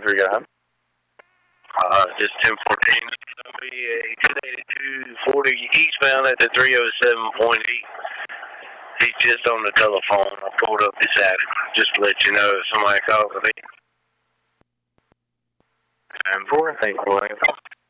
10-3, go ahead. Just 1014. It'll be a 108240 eastbound at the 307.8. He's just on the telephone. I pulled up beside him just to let you know if somebody called me. 10-4, thank you for letting us know.